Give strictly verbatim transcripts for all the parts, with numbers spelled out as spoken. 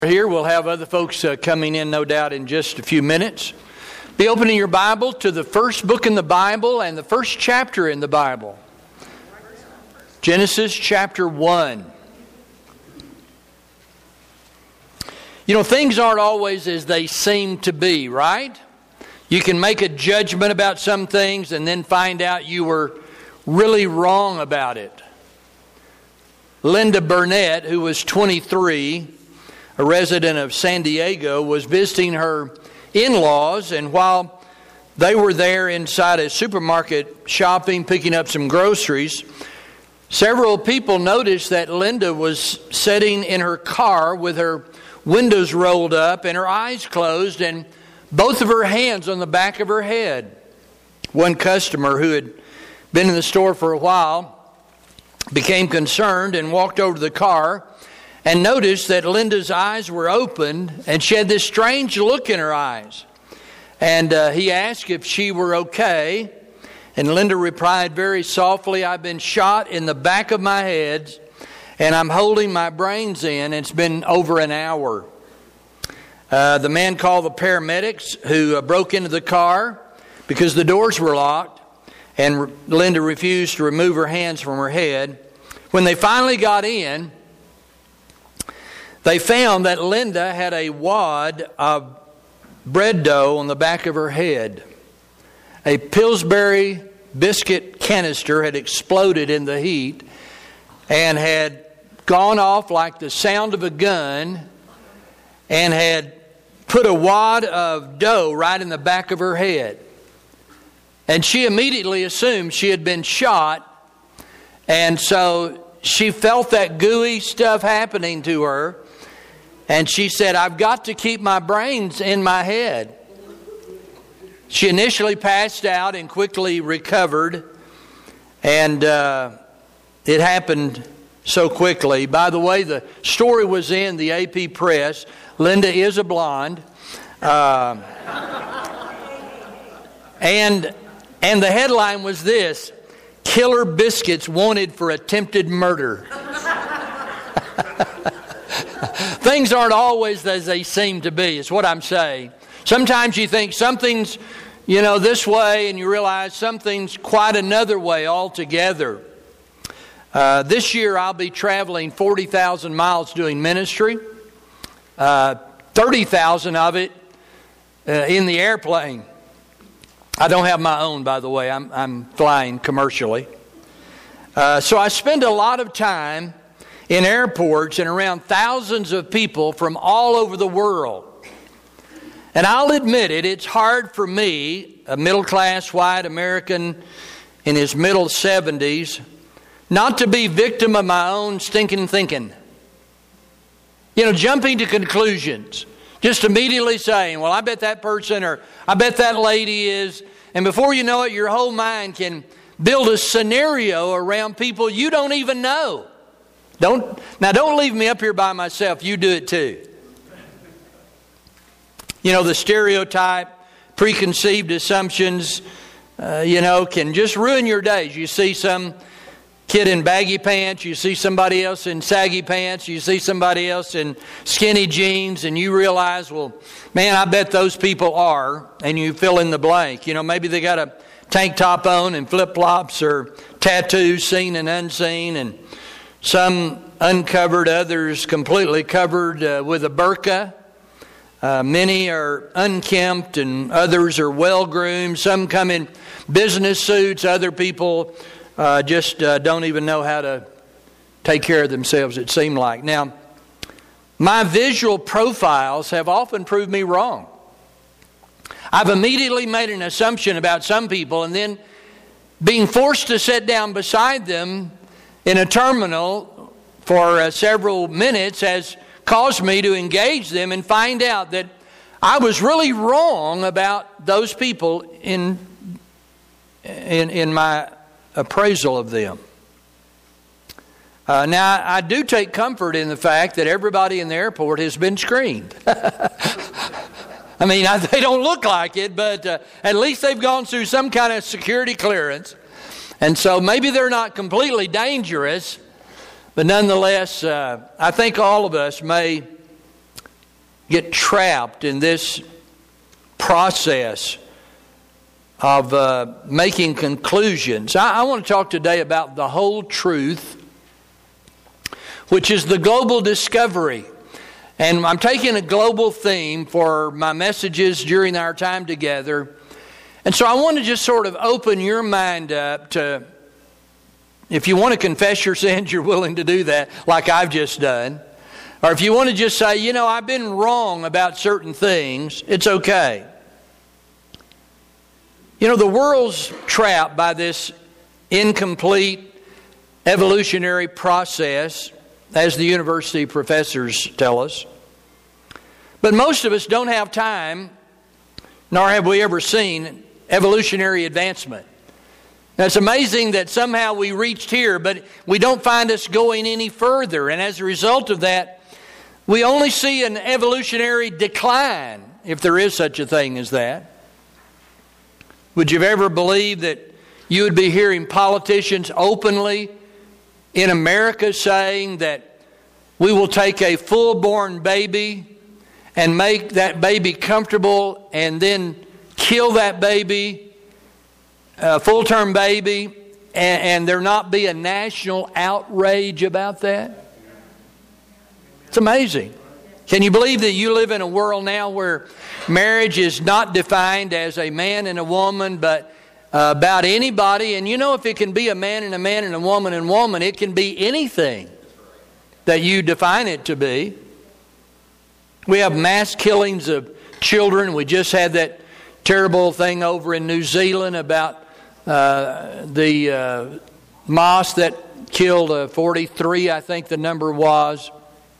Here we'll have other folks uh, coming in, no doubt, in just a few minutes. Be opening your Bible to the first book in the Bible and the first chapter in the Bible. Genesis chapter one. You know, things aren't always as they seem to be, right? You can make a judgment about some things and then find out you were really wrong about it. Linda Burnett, who was twenty-three, a resident of San Diego, was visiting her in-laws, and while they were there inside a supermarket shopping, picking up some groceries, several people noticed that Linda was sitting in her car with her windows rolled up and her eyes closed and both of her hands on the back of her head. One customer who had been in the store for a while became concerned and walked over to the car and noticed that Linda's eyes were open and she had this strange look in her eyes. And uh, he asked if she were okay. And Linda replied very softly, "I've been shot in the back of my head and I'm holding my brains in. It's been over an hour." Uh, the man called the paramedics who uh, broke into the car because the doors were locked. And Linda refused to remove her hands from her head. When they finally got in, they found that Linda had a wad of bread dough on the back of her head. A Pillsbury biscuit canister had exploded in the heat and had gone off like the sound of a gun and had put a wad of dough right in the back of her head. And she immediately assumed she had been shot, and so she felt that gooey stuff happening to her. And she said, "I've got to keep my brains in my head." She initially passed out and quickly recovered. And uh, it happened so quickly. By the way, the story was in the A P Press. Linda is a blonde. Uh, and, and the headline was this: "Killer Biscuits Wanted for Attempted Murder." Things aren't always as they seem to be, is what I'm saying. Sometimes you think something's, you know, this way, and you realize something's quite another way altogether. Uh, this year I'll be traveling forty thousand miles doing ministry. Uh, thirty thousand of it uh, in the airplane. I don't have my own, by the way. I'm, I'm flying commercially. Uh, so I spend a lot of time in airports and around thousands of people from all over the world. And I'll admit it, it's hard for me, a middle-class white American in his middle seventies, not to be victim of my own stinking thinking. You know, jumping to conclusions. Just immediately saying, well, I bet that person or I bet that lady is. And before you know it, your whole mind can build a scenario around people you don't even know. Don't now don't leave me up here by myself. You do it too. You know, the stereotype, preconceived assumptions, uh, you know, can just ruin your days. You see some kid in baggy pants, you see somebody else in saggy pants, you see somebody else in skinny jeans, and you realize, well, man, I bet those people are, and you fill in the blank. You know, maybe they got a tank top on and flip-flops or tattoos seen and unseen, and some uncovered, others completely covered uh, with a burqa. Uh, many are unkempt and others are well-groomed. Some come in business suits. Other people uh, just uh, don't even know how to take care of themselves, it seemed like. Now, my visual profiles have often proved me wrong. I've immediately made an assumption about some people, and then being forced to sit down beside them in a terminal for uh, several minutes has caused me to engage them and find out that I was really wrong about those people in in, in my appraisal of them. Uh, now, I do take comfort in the fact that everybody in the airport has been screened. I mean, I, they don't look like it, but uh, at least they've gone through some kind of security clearance. And so maybe they're not completely dangerous, but nonetheless, uh, I think all of us may get trapped in this process of uh, making conclusions. I, I want to talk today about the whole truth, which is the global discovery. And I'm taking a global theme for my messages during our time together. And so I want to just sort of open your mind up to, if you want to confess your sins, you're willing to do that, like I've just done. Or if you want to just say, you know, I've been wrong about certain things, it's okay. You know, the world's trapped by this incomplete evolutionary process, as the university professors tell us. But most of us don't have time, nor have we ever seen evolutionary advancement. Now, it's amazing that somehow we reached here, but we don't find us going any further. And as a result of that, we only see an evolutionary decline, if there is such a thing as that. Would you have ever believed that you would be hearing politicians openly in America saying that we will take a full-born baby and make that baby comfortable and then kill that baby, a full-term baby, and, and there not be a national outrage about that? It's amazing. Can you believe that you live in a world now where marriage is not defined as a man and a woman, but uh, about anybody? And you know, if it can be a man and a man and a woman and woman, it can be anything that you define it to be. We have mass killings of children. We just had that terrible thing over in New Zealand about uh, the uh, mosque that killed uh, forty-three, I think the number was.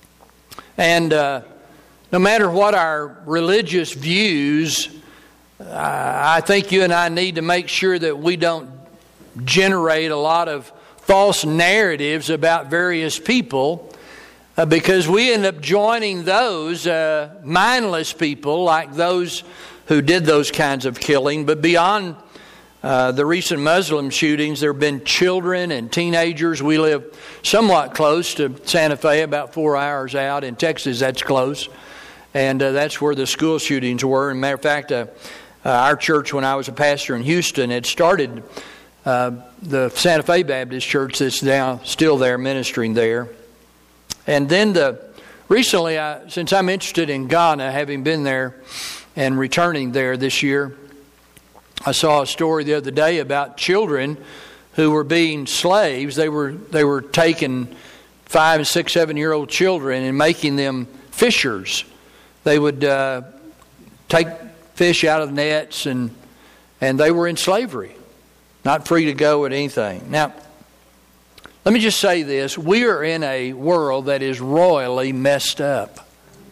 And uh, no matter what our religious views, uh, I think you and I need to make sure that we don't generate a lot of false narratives about various people, uh, because we end up joining those uh, mindless people like those who did those kinds of killing. But beyond uh, the recent Muslim shootings, there have been children and teenagers. We live somewhat close to Santa Fe, about four hours out. In Texas, that's close. And uh, that's where the school shootings were. As a matter of fact, uh, uh, our church, when I was a pastor in Houston, had started uh, the Santa Fe Baptist Church that's now still there, ministering there. And then the recently, I, since I'm interested in Ghana, having been there and returning there this year, I saw a story the other day about children who were being slaves. They were they were taking five and six, seven-year-old children and making them fishers. They would uh, take fish out of nets, and and they were in slavery, not free to go at anything. Now, let me just say this. We are in a world that is royally messed up.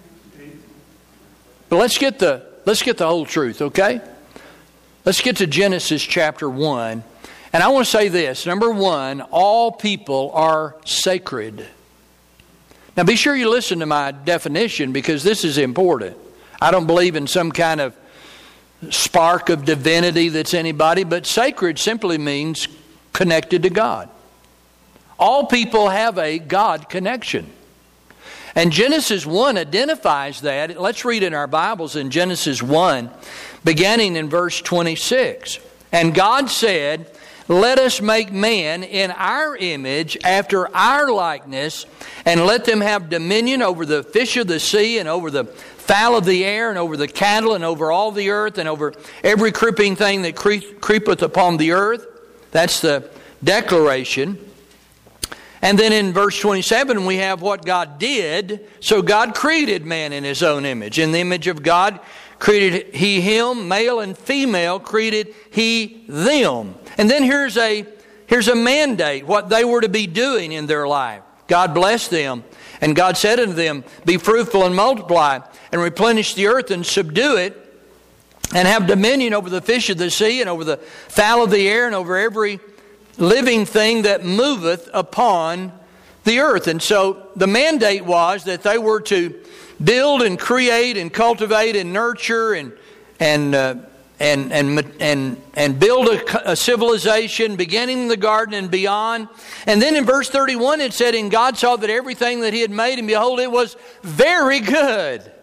But let's get the let's get the whole truth, okay? Let's get to Genesis chapter one. And I want to say this. Number one, all people are sacred. Now be sure you listen to my definition, because this is important. I don't believe in some kind of spark of divinity that's anybody, but sacred simply means connected to God. All people have a God connection. And Genesis one identifies that. Let's read in our Bibles in Genesis one, beginning in verse twenty-six. And God said, "Let us make man in our image, after our likeness, and let them have dominion over the fish of the sea, and over the fowl of the air, and over the cattle, and over all the earth, and over every creeping thing that creep, creepeth upon the earth." That's the declaration. And then in verse twenty-seven, we have what God did. So God created man in His own image. In the image of God created He him, male and female created He them. And then here's a here's a mandate, what they were to be doing in their life. God blessed them, and God said unto them, "Be fruitful and multiply, and replenish the earth and subdue it, and have dominion over the fish of the sea, and over the fowl of the air, and over every living thing that moveth upon the earth." And so the mandate was that they were to build and create and cultivate and nurture and and uh, and and and and build a, a civilization, beginning in the garden and beyond. And then in verse thirty-one it said, "And God saw that everything that He had made, and behold, it was very good."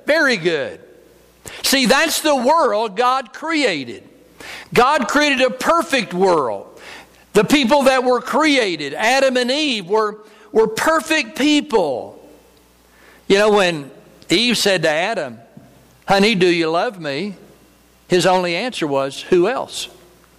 very good. See, that's the world God created. God created a perfect world. The people that were created, Adam and Eve, were, were perfect people. You know, when Eve said to Adam, "Honey, do you love me?" his only answer was, "Who else?"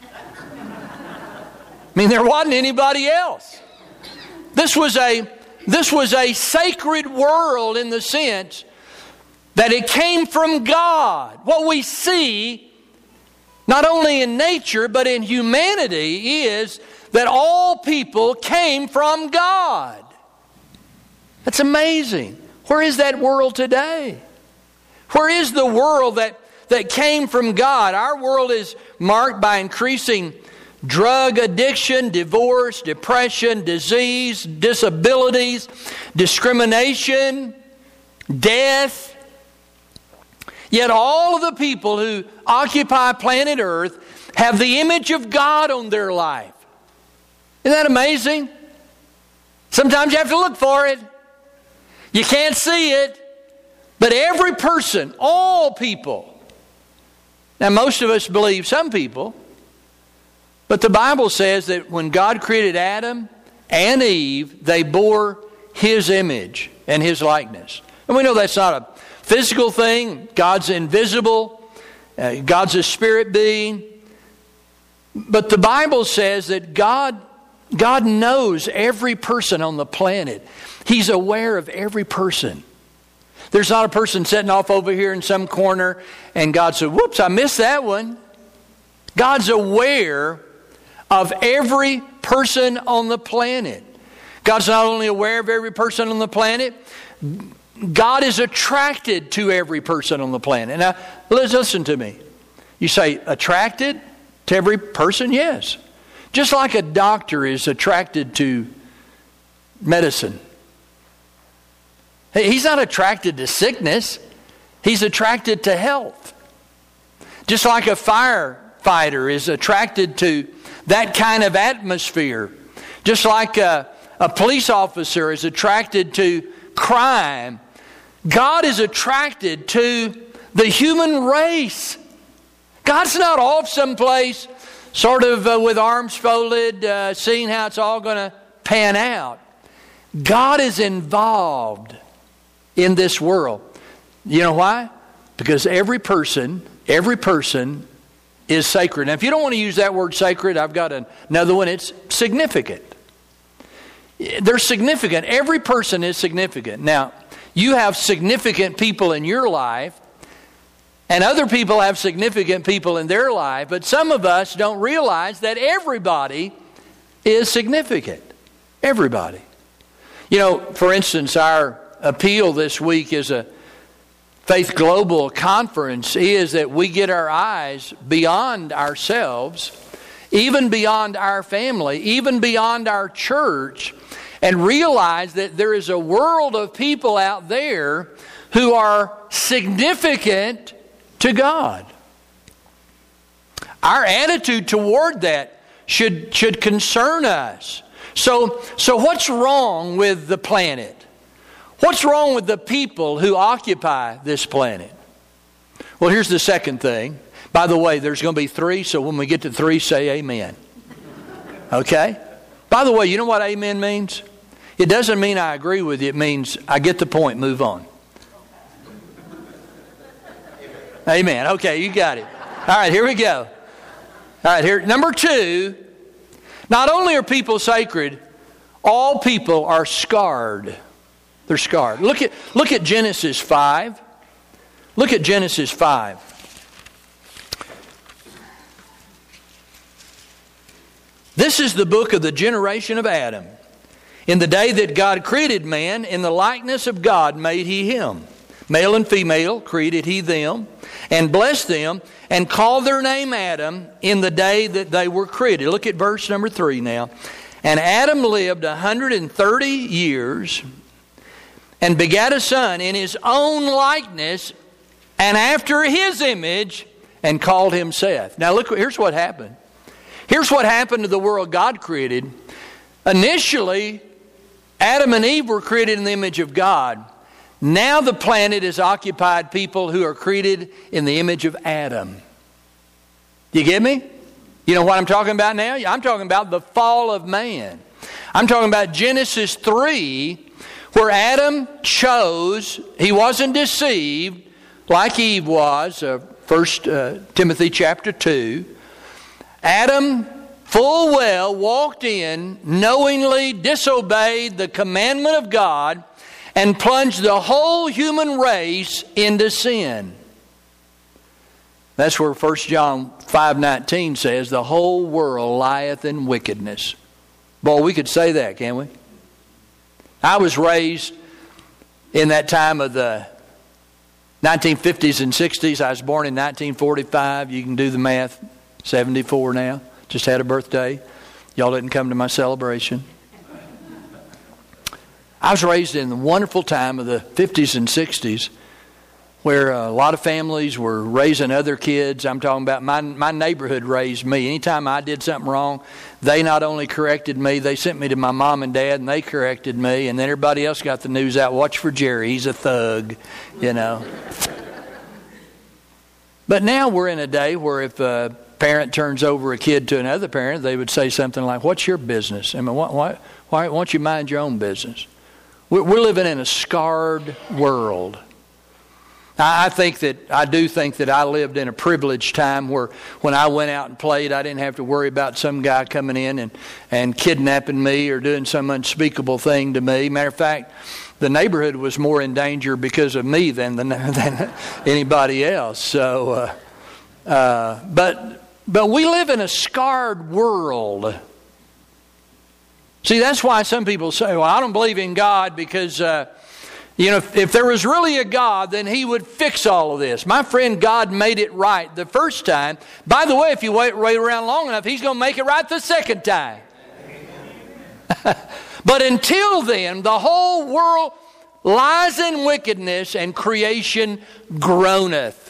I mean, there wasn't anybody else. This was a, this was a sacred world in the sense that it came from God. What we see, not only in nature, but in humanity, is that all people came from God. That's amazing. Where is that world today? Where is the world that, that came from God? Our world is marked by increasing drug addiction, divorce, depression, disease, disabilities, discrimination, death. Yet all of the people who occupy planet Earth have the image of God on their life. Isn't that amazing? Sometimes you have to look for it. You can't see it. But every person, all people. Now most of us believe some people. But the Bible says that when God created Adam and Eve, they bore His image and His likeness. And we know that's not a physical thing. God's invisible. Uh, God's a spirit being. But the Bible says that God, God knows every person on the planet. He's aware of every person. There's not a person sitting off over here in some corner and God said, "Whoops, I missed that one." God's aware of every person on the planet. God's not only aware of every person on the planet, God is attracted to every person on the planet. Now, listen to me. You say, attracted to every person? Yes. Just like a doctor is attracted to medicine. He's not attracted to sickness. He's attracted to health. Just like a firefighter is attracted to that kind of atmosphere. Just like a, a police officer is attracted to crime. God is attracted to the human race. God's not off someplace sort of uh, with arms folded, uh, seeing how it's all going to pan out. God is involved in this world. You know why? Because every person, every person is sacred. Now, if you don't want to use that word sacred, I've got another one. It's significant. They're significant. Every person is significant. Now, you have significant people in your life, and other people have significant people in their life, but some of us don't realize that everybody is significant. Everybody. You know, for instance, our appeal this week is a Faith Global Conference is that we get our eyes beyond ourselves, even beyond our family, even beyond our church, and realize that there is a world of people out there who are significant to God. Our attitude toward that should, should concern us. So, so what's wrong with the planet? What's wrong with the people who occupy this planet? Well, here's the second thing. By the way, there's going to be three, so when we get to three, say amen. Okay? By the way, you know what amen means? It doesn't mean I agree with you. It means I get the point, move on. Amen. Okay, you got it. All right, here we go. All right, here. Number two, not only are people sacred, all people are scarred. They're scarred. Look at, look at Genesis five. Look at Genesis five. This is the book of the generation of Adam. In the day that God created man, in the likeness of God made he him. Male and female created he them, and blessed them, and called their name Adam in the day that they were created. Look at verse number three now. And Adam lived a hundred and thirty years, and begat a son in his own likeness, and after his image, and called him Seth. Now look, here's what happened. Here's what happened to the world God created. Initially, Adam and Eve were created in the image of God. Now the planet has occupied people who are created in the image of Adam. Do you get me? You know what I'm talking about now? I'm talking about the fall of man. I'm talking about Genesis three, where Adam chose, he wasn't deceived like Eve was, uh, First uh, Timothy chapter two. Adam full well walked in, knowingly disobeyed the commandment of God, and plunged the whole human race into sin. That's where First John five nineteen says, the whole world lieth in wickedness. Boy, we could say that, can't we? I was raised in that time of the nineteen fifties and sixties. I was born in nineteen forty-five. You can do the math. seventy-four now. Just had a birthday. Y'all didn't come to my celebration. I was raised in the wonderful time of the fifties and sixties, where a lot of families were raising other kids. I'm talking about my my neighborhood raised me. Anytime I did something wrong, they not only corrected me, they sent me to my mom and dad, and they corrected me. And then everybody else got the news out. Watch for Jerry. He's a thug, you know. But now we're in a day where if a parent turns over a kid to another parent, they would say something like, "What's your business? I mean, why, why, why won't you mind your own business?" We're, we're living in a scarred world. I think that, I do think that I lived in a privileged time where when I went out and played, I didn't have to worry about some guy coming in and, and kidnapping me or doing some unspeakable thing to me. Matter of fact, the neighborhood was more in danger because of me than, the, than anybody else. So, uh, uh, but, but we live in a scarred world. See, that's why some people say, well, I don't believe in God because... Uh, You know, if, if there was really a God, then He would fix all of this. My friend, God made it right the first time. By the way, if you wait, wait around long enough, He's going to make it right the second time. But until then, the whole world lies in wickedness and creation groaneth.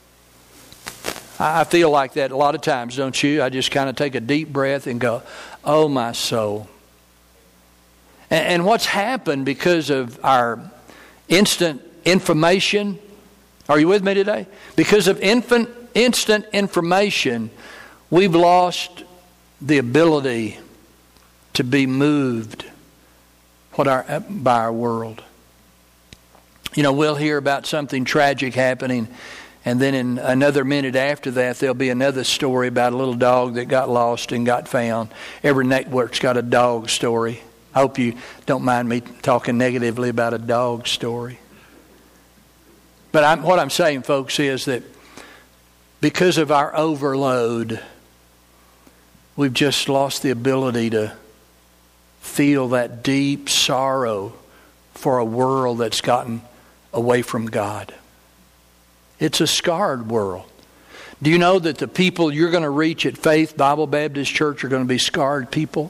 I feel like that a lot of times, don't you? I just kind of take a deep breath and go, oh, my soul. And, and what's happened because of our instant information, are you with me today? Because of infant, instant information, we've lost the ability to be moved what our, by our world. You know, we'll hear about something tragic happening, and then in another minute after that, there'll be another story about a little dog that got lost and got found. Every network's got a dog story. I hope you don't mind me talking negatively about a dog story. But I'm, what I'm saying, folks, is that because of our overload, we've just lost the ability to feel that deep sorrow for a world that's gotten away from God. It's a scarred world. Do you know that the people you're going to reach at Faith Bible Baptist Church are going to be scarred people?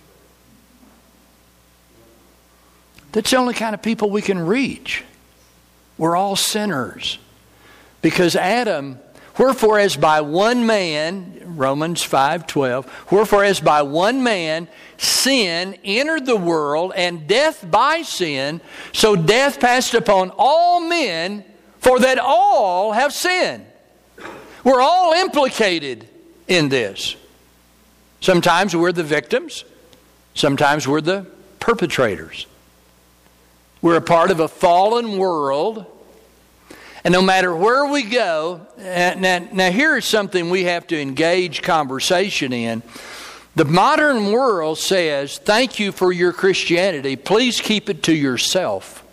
That's the only kind of people we can reach. We're all sinners. Because Adam, wherefore as by one man, Romans five twelve, wherefore as by one man sin entered the world, and death by sin, so death passed upon all men, for that all have sinned. We're all implicated in this. Sometimes we're the victims. Sometimes we're the perpetrators. We're a part of a fallen world. And no matter where we go, now, now here is something we have to engage conversation in. The modern world says, thank you for your Christianity. Please keep it to yourself.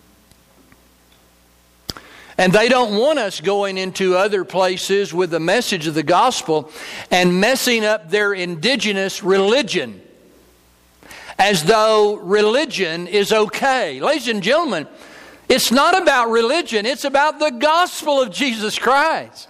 And they don't want us going into other places with the message of the gospel and messing up their indigenous religion, as though religion is okay. Ladies and gentlemen, it's not about religion. It's about the gospel of Jesus Christ.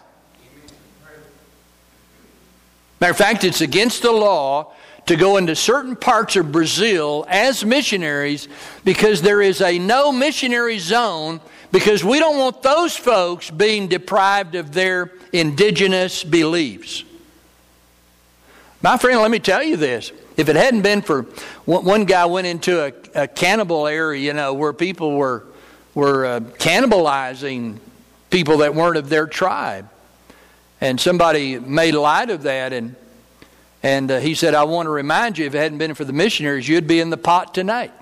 Matter of fact, it's against the law to go into certain parts of Brazil as missionaries because there is a no missionary zone, because we don't want those folks being deprived of their indigenous beliefs. My friend, let me tell you this. If it hadn't been for one guy went into a, a cannibal area, you know, where people were were uh, cannibalizing people that weren't of their tribe. And somebody made light of that, and and uh, he said, I want to remind you, if it hadn't been for the missionaries, you'd be in the pot tonight.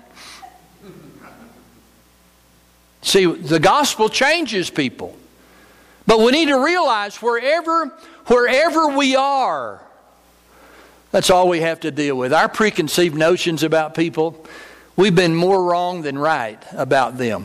See, the gospel changes people. But we need to realize wherever, wherever we are, that's all we have to deal with. Our preconceived notions about people, we've been more wrong than right about them.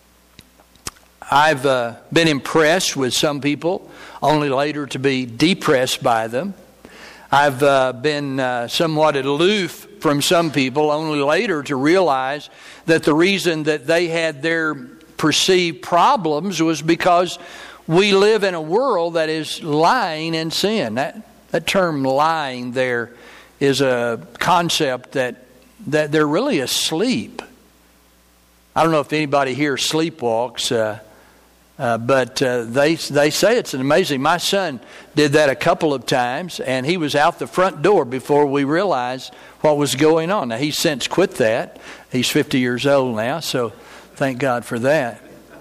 I've uh, been impressed with some people, only later to be depressed by them. I've uh, been uh, somewhat aloof from some people, only later to realize that the reason that they had their perceived problems was because we live in a world that is lying in sin. That that term lying there is a concept that that they're really asleep. I don't know if anybody here sleepwalks, uh, uh, but uh, they they say it's amazing. My son did that a couple of times, and he was out the front door before we realized what was going on. Now, he's since quit that. He's fifty years old now, so thank God for that.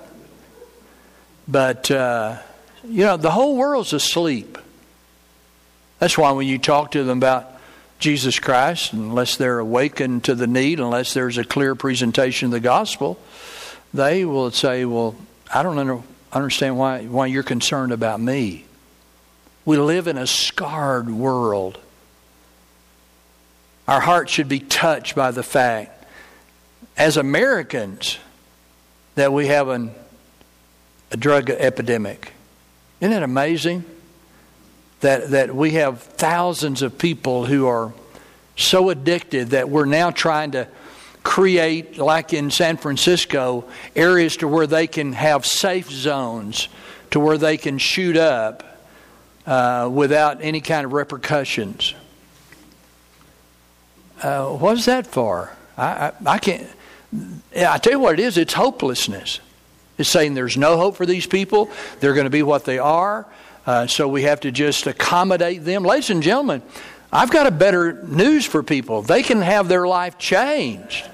But, uh, you know, the whole world's asleep. That's why when you talk to them about Jesus Christ, unless they're awakened to the need, unless there's a clear presentation of the gospel, they will say, well, I don't under, understand why, why you're concerned about me. We live in a scarred world. Our hearts should be touched by the fact, as Americans, that we have an, a drug epidemic. Isn't it amazing that, that we have thousands of people who are so addicted that we're now trying to create, like in San Francisco, areas to where they can have safe zones, to where they can shoot up uh, without any kind of repercussions. Uh, what's that for? I, I, I can't. I tell you what it is. It's hopelessness. It's saying there's no hope for these people. They're going to be what they are. Uh, so we have to just accommodate them. Ladies and gentlemen, I've got a better news for people. They can have their life changed.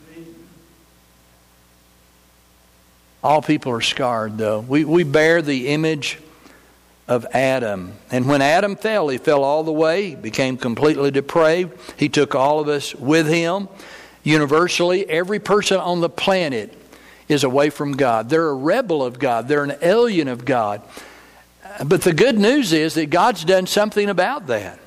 All people are scarred, though. We we bear the image of Adam. And when Adam fell, he fell all the way. He became completely depraved. He took all of us with him. Universally, every person on the planet is away from God. They're a rebel of God. They're an alien of God. But the good news is that God's done something about that.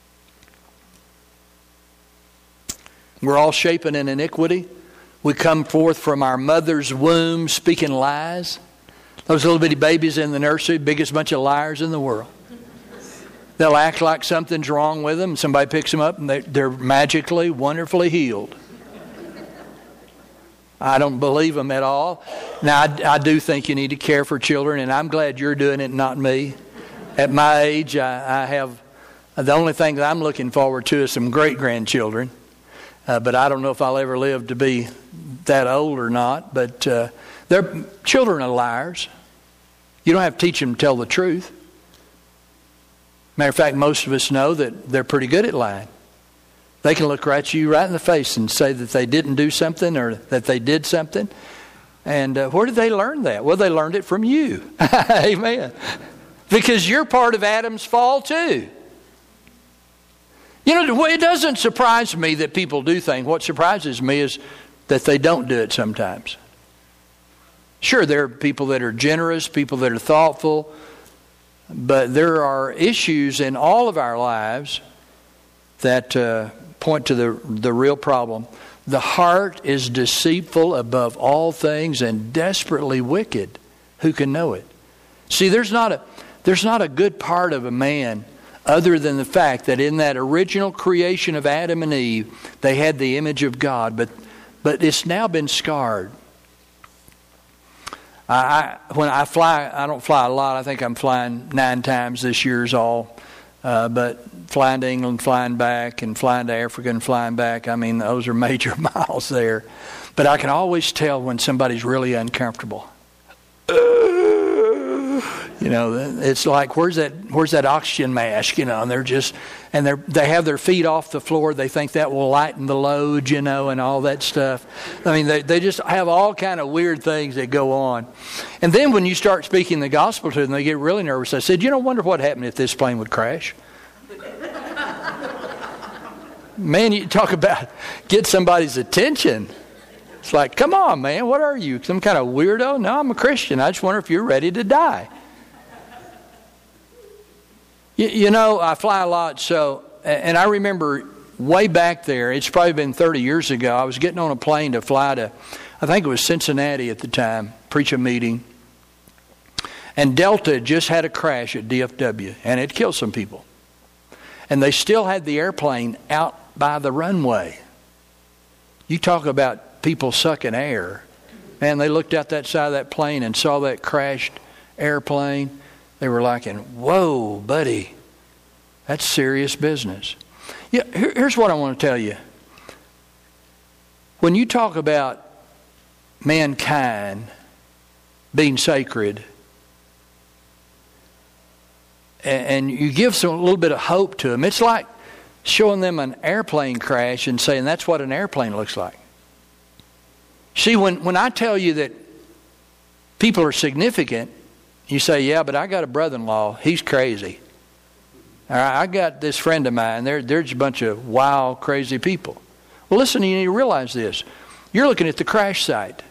We're all shapen in iniquity. We come forth from our mother's womb speaking lies. Those little bitty babies in the nursery, biggest bunch of liars in the world. They'll act like something's wrong with them. Somebody picks them up and they, they're magically, wonderfully healed. I don't believe them at all. Now, I, I do think you need to care for children, and I'm glad you're doing it, not me. At my age, I, I have, the only thing that I'm looking forward to is some great-grandchildren. Uh, but I don't know if I'll ever live to be that old or not. But uh, they're, children are liars. You don't have to teach them to tell the truth. Matter of fact, most of us know that they're pretty good at lying. They can look right at you right in the face and say that they didn't do something or that they did something. And uh, where did they learn that? Well, they learned it from you. Amen. Because you're part of Adam's fall too. You know, it doesn't surprise me that people do things. What surprises me is that they don't do it sometimes. Sure, there are people that are generous, people that are thoughtful, but there are issues in all of our lives that uh, point to the the real problem. The heart is deceitful above all things and desperately wicked. Who can know it? See, there's not a there's not a good part of a man other than the fact that in that original creation of Adam and Eve, they had the image of God, but but it's now been scarred. I, I when I fly, I don't fly a lot. I think I'm flying nine times this year's all. Uh, but flying to England, flying back, and flying to Africa and flying back, I mean, those are major miles there. But I can always tell when somebody's really uncomfortable. Uh, You know, it's like, where's that where's that oxygen mask, you know, and they're just, and they they have their feet off the floor. They think that will lighten the load, you know, and all that stuff. I mean, they, they just have all kind of weird things that go on. And then when you start speaking the gospel to them, they get really nervous. I said, you know, wonder what happened if this plane would crash. Man, you talk about get somebody's attention. It's like, come on, man, what are you? Some kind of weirdo? No, I'm a Christian. I just wonder if you're ready to die. You, you know, I fly a lot, so, and I remember way back there, it's probably been thirty years ago, I was getting on a plane to fly to, I think it was Cincinnati at the time, preach a meeting. And Delta just had a crash at D F W, and it killed some people. And they still had the airplane out by the runway. You talk about people sucking air. Man, they looked out that side of that plane and saw that crashed airplane. They were like, whoa, buddy, that's serious business. Yeah, here, here's what I want to tell you. When you talk about mankind being sacred, and, and you give some a little bit of hope to them, it's like showing them an airplane crash and saying that's what an airplane looks like. See, when, when I tell you that people are significant, you say, yeah, but I got a brother-in-law. He's crazy. All right, I got this friend of mine. They're, they're just a bunch of wild, crazy people. Well, listen, you need to realize this. You're looking at the crash site.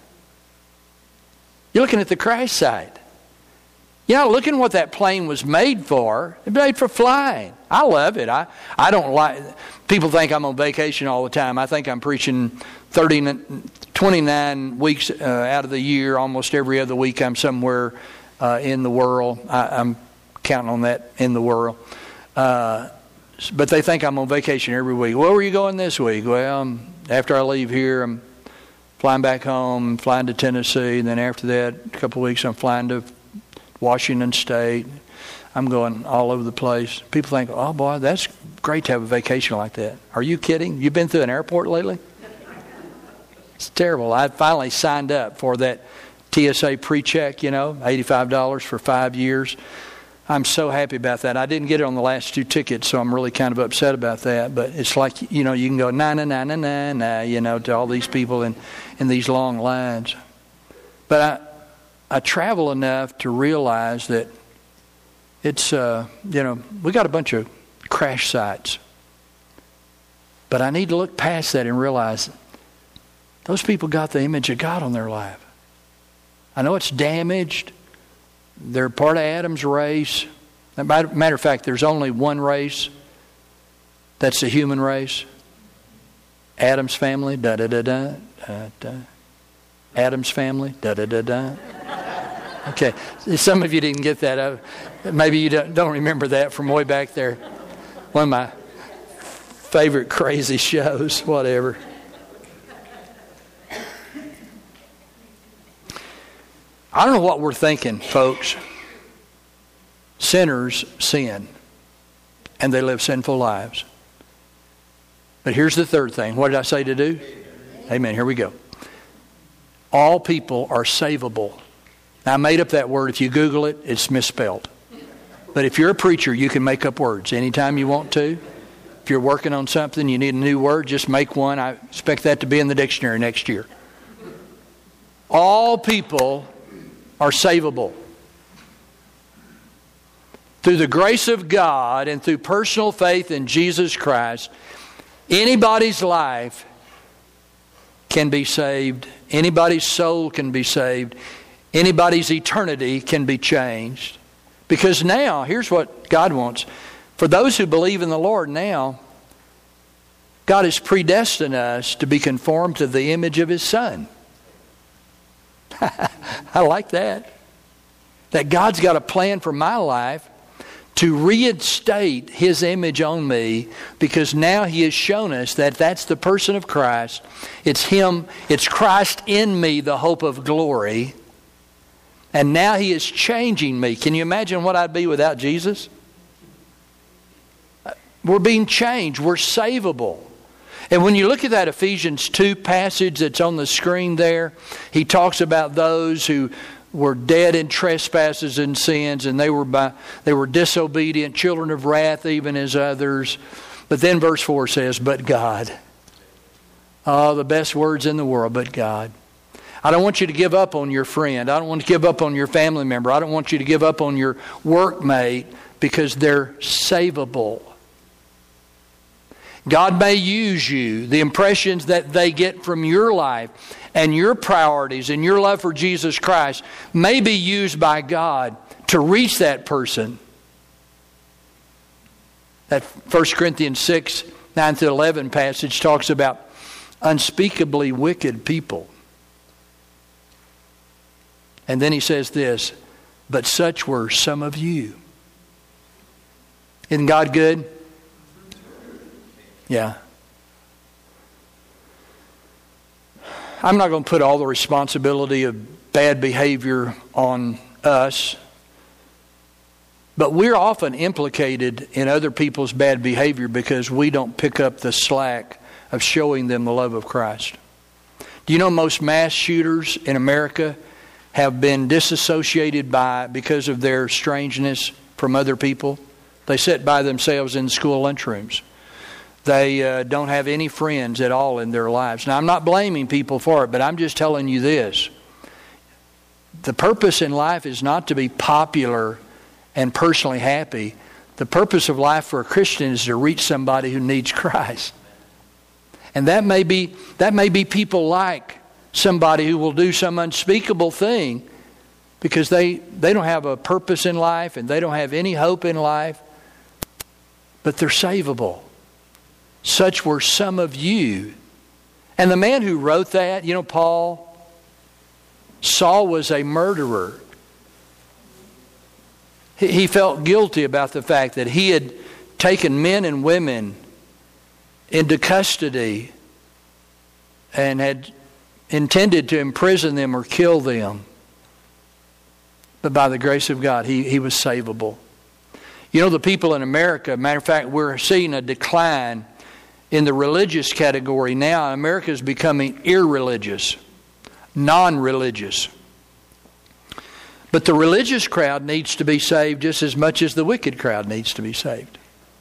You're looking at the crash site. You're not looking at what that plane was made for. It's made for flying. I love it. I, I don't like... People think I'm on vacation all the time. I think I'm preaching thirty, twenty-nine weeks uh, out of the year. Almost every other week I'm somewhere uh, in the world. I, I'm counting on that, in the world. Uh, but they think I'm on vacation every week. Where were you going this week? Well, um, after I leave here, I'm flying back home, flying to Tennessee. And then after that, a couple of weeks, I'm flying to Washington State. I'm going all over the place. People think, oh boy, that's great to have a vacation like that. Are you kidding? You've been through an airport lately? It's terrible. I finally signed up for that T S A pre-check, you know, eighty-five dollars for five years. I'm so happy about that. I didn't get it on the last two tickets, so I'm really kind of upset about that. But it's like, you know, you can go, na, na, na, na, na, na, you know, to all these people in, in these long lines. But I, I travel enough to realize that it's, uh, you know, we got a bunch of crash sites. But I need to look past that and realize those people got the image of God on their life. I know it's damaged. They're part of Adam's race. Matter of fact, there's only one race. That's the human race. Adam's family. Da da da da da da. Adam's family. Da da da da. Okay, some of you didn't get that. Uh, maybe you don't, don't remember that from way back there. One of my favorite crazy shows, whatever. I don't know what we're thinking, folks. Sinners sin, and they live sinful lives. But here's the third thing. What did I say to do? Amen. Here we go. All people are savable. Now, I made up that word. If you Google it, it's misspelled. But if you're a preacher, you can make up words anytime you want to. If you're working on something, you need a new word, just make one. I expect that to be in the dictionary next year. All people are savable. Through the grace of God and through personal faith in Jesus Christ, anybody's life can be saved. Anybody's soul can be saved. Anybody's eternity can be changed. Because now, here's what God wants. For those who believe in the Lord now, God has predestined us to be conformed to the image of His Son. I like that. That God's got a plan for my life to reinstate His image on me, because now He has shown us that that's the person of Christ. It's Him, it's Christ in me, the hope of glory. And now He is changing me. Can you imagine what I'd be without Jesus? We're being changed. We're savable. And when you look at that Ephesians two passage that's on the screen there, he talks about those who were dead in trespasses and sins, and they were by, they were disobedient, children of wrath even as others. But then verse four says, but God. Oh, the best words in the world, but God. I don't want you to give up on your friend. I don't want to give up on your family member. I don't want you to give up on your workmate because they're savable. God may use you. The impressions that they get from your life and your priorities and your love for Jesus Christ may be used by God to reach that person. That First Corinthians six, nine through eleven passage talks about unspeakably wicked people. And then he says this, but such were some of you. Isn't God good? Yeah. I'm not going to put all the responsibility of bad behavior on us, but we're often implicated in other people's bad behavior because we don't pick up the slack of showing them the love of Christ. Do you know most mass shooters in America have been disassociated by because of their strangeness from other people? They sit by themselves in school lunchrooms. They uh, don't have any friends at all in their lives. Now, I'm not blaming people for it, but I'm just telling you this. The purpose in life is not to be popular and personally happy. The purpose of life for a Christian is to reach somebody who needs Christ. And that may be, that may be people like somebody who will do some unspeakable thing because they, they don't have a purpose in life and they don't have any hope in life, but they're savable. Such were some of you. And the man who wrote that, you know, Paul, Saul was a murderer. He, he felt guilty about the fact that he had taken men and women into custody and had intended to imprison them or kill them. But by the grace of God, he, he was savable. You know, the people in America, matter of fact, we're seeing a decline in the religious category now. America is becoming irreligious, non-religious. But the religious crowd needs to be saved just as much as the wicked crowd needs to be saved.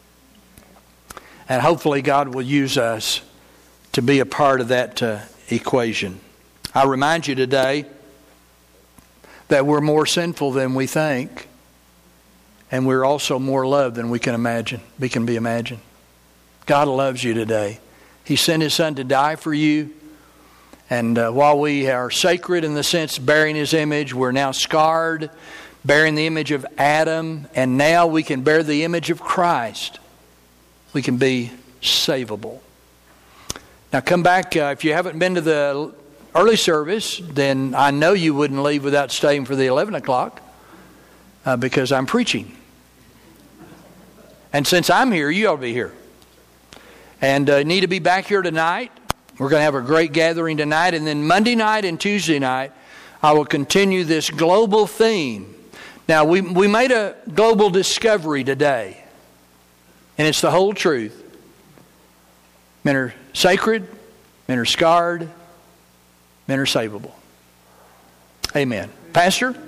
And hopefully God will use us to be a part of that uh, equation. I remind you today that we're more sinful than we think, and we're also more loved than we can imagine. We can be imagined. God loves you today. He sent His Son to die for you. And uh, while we are sacred in the sense bearing His image, we're now scarred, bearing the image of Adam, and now we can bear the image of Christ. We can be savable. Now come back. Uh, if you haven't been to the early service, then I know you wouldn't leave without staying for the eleven o'clock uh, because I'm preaching. And since I'm here, you ought to be here. And uh, need to be back here tonight. We're going to have a great gathering tonight. And then Monday night and Tuesday night, I will continue this global theme. Now, we, we made a global discovery today. And it's the whole truth. Men are sacred. Men are scarred. Men are savable. Amen. Pastor?